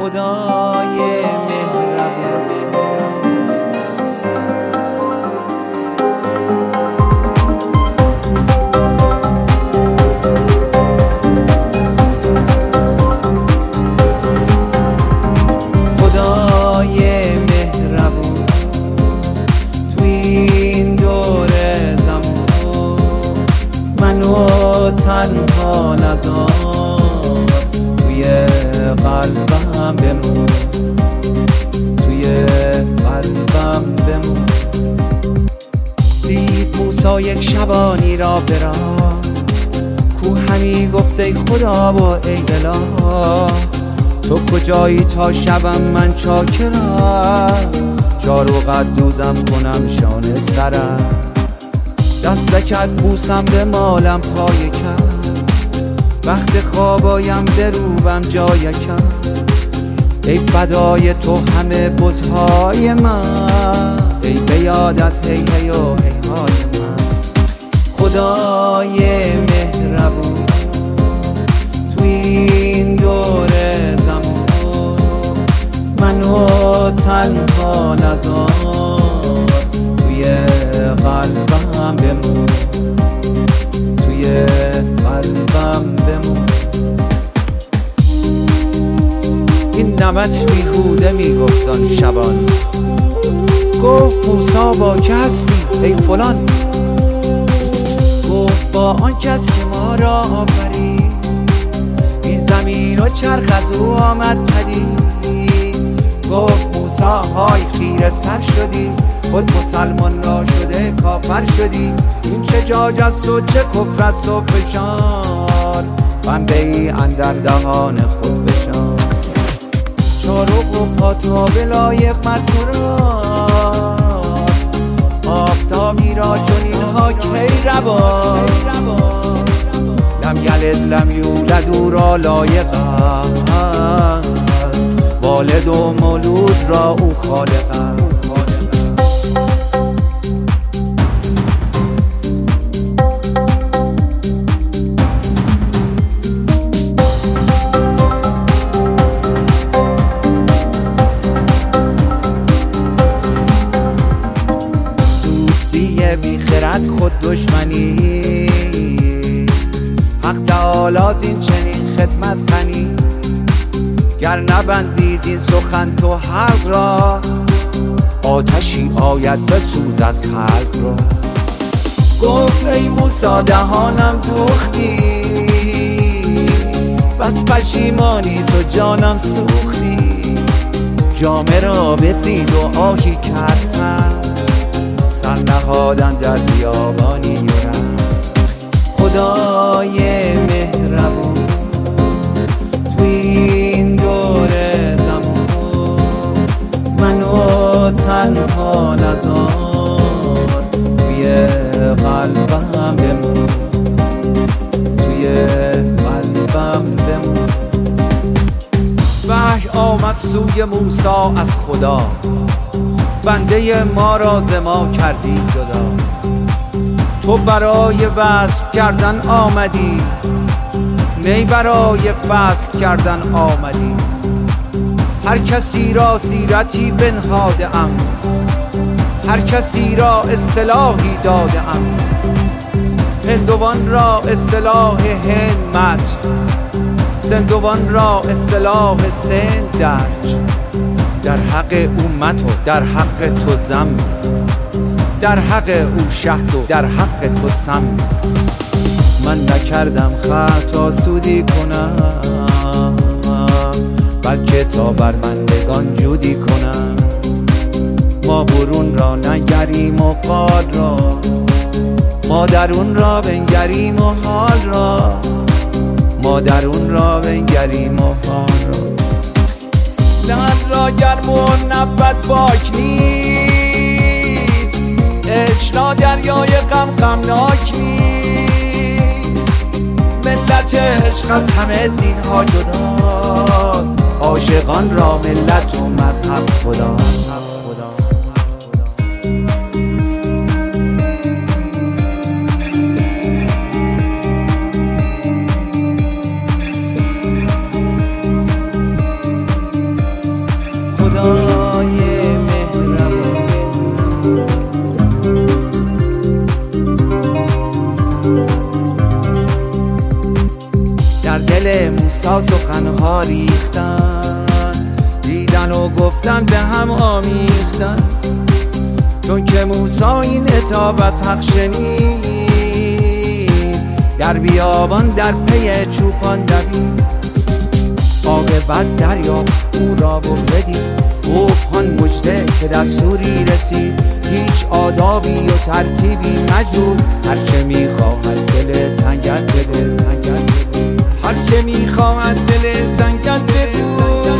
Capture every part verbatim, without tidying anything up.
خدای مهربون. خدای مهربون توی این دور زمان منو تنها نذار، توی قلبم بمون، توی قلبم بمون. دید موسی یک شبانی را برا، کو همی گفته خدا و ای دلا، تو کجایی تا شبم من چاکرم، جارو قدوزم کنم شانه سرم، دستکت بوسم به مالم پای کم، وقت خوابایم دروبم جای کم، ای فدای تو همه بزهای من، ای به یادت هی هی و هی های من. خدای مهربون توی این دور زمان منو تنها نذار، توی قلبم بمون، توی قلبم بمون. این نمت بیهوده میگفتان شبان، گفت موسی با که هستی ای فلان، گفت با آن کس که ما را آفرید، این زمین و چرخ از او آمد پدید. گفت موسی های خیره سر شدی، خود مسلمان را شده کافر شدی، این چه جاج است و چه کفر است و فشار، بنده ای اندر دهان خود فشار. چارق و پاتاب لایق مر تو راست، آفتابی را چنین ها کی رواست، لم یلد لم یولد او را لایق است، والد و مولود را او خالق است. بی خرد خود دشمنی، حق تعالی این چنین خدمت غنی، گر نبندی زین سخن تو حلق را، آتشی آید بسوزد خلق را. گفت ای موسی دهانم دوختی، بس پشیمانی تو جانم سوختی، جامه را بدرید و آهی کردم، سر نهادن در بیابانی یورم. خدای مهربون توی این دور زمان منو تنها نذار، توی قلبم بمون، توی قلبم بمون. وحی آمد سوی موسی از خدا، بنده ما را ز ما کردی جدا، تو برای وصف کردن آمدی، نی برای فصل کردن آمدی. هر کسی را سیرتی بنهاده ام، هر کسی را اصطلاحی داده ام، هندوان را اصطلاح هندمت، سندوان را اصطلاح سندج. در حق امت و در حق تو زم، در حق او شهد و در حق تو سم. من نکردم خطا سودی کنم، بلکه تا برمندگان جودی کنم. ما برون را نگریم و قال را، ما درون را بنگریم و حال را، ما درون را بنگریم و حال را. دهن را گرم و نبت پاک نیست، عشق را دریای غم غمناک نیست. ملت عشق از همه دین ها جداست، عاشقان را ملت و مذهب خداست. تنها ریختن، دیدن و گفتن به هم آمیختن. چون که موسی این عتاب از حق شنید، در بیابان در پی چوپان دوید. عاقبت دریا او را بدید، گفت هان مژده که دستوری رسید. هیچ آدابی و ترتیبی مجو، هرچه میخواهد دل تنگت بده، تنگت بده. هرچه میخواهد دل تنگت بگوی.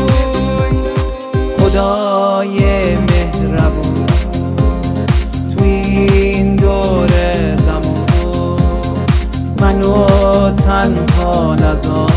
خدای مهربون توی این دور زمان، منو تنها نذار.